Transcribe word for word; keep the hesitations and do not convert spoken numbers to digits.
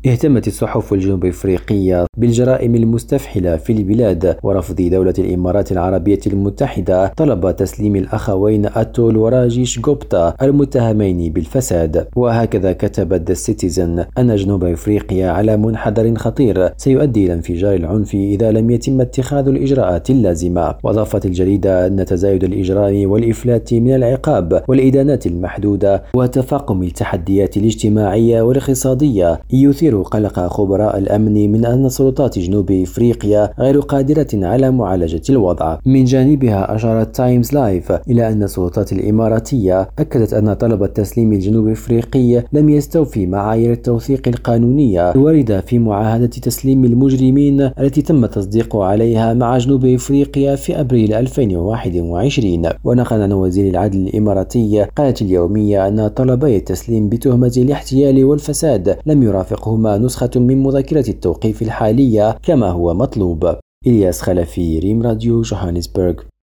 اهتمت الصحف الجنوب أفريقية بالجرائم المستفحلة في البلاد ورفض دولة الإمارات العربية المتحدة طلب تسليم الأخوين أتول وراجيش غوبتا المتهمين بالفساد. وهكذا كتبت The Citizen أن جنوب أفريقيا على منحدر خطير سيؤدي إلى انفجار العنف إذا لم يتم اتخاذ الإجراءات اللازمة. وأضافت الجريدة أن تزايد الإجرام والإفلات من العقاب والإدانات المحدودة وتفاقم التحديات الاجتماعية والاقتصادية يثير قلق خبراء الأمن من أن سلطات جنوب إفريقيا غير قادرة على معالجة الوضع. من جانبها أشارت تايمز لايف إلى أن السلطات الإماراتية أكدت أن طلب التسليم الجنوب إفريقي لم يستوفي معايير التوثيق القانونية الواردة في معاهدة تسليم المجرمين التي تم التصديق عليها مع جنوب إفريقيا في أبريل ألفين وواحد وعشرين. ونقل عن وزير العدل الإماراتي قالت اليومية أن طلبي التسليم بتهمة الاحتيال والفساد لم يرافقهما نسخة من مذكرة التوقيف الحالية كما هو مطلوب. إلياس خلفي، ريم راديو، جوهانسبرغ.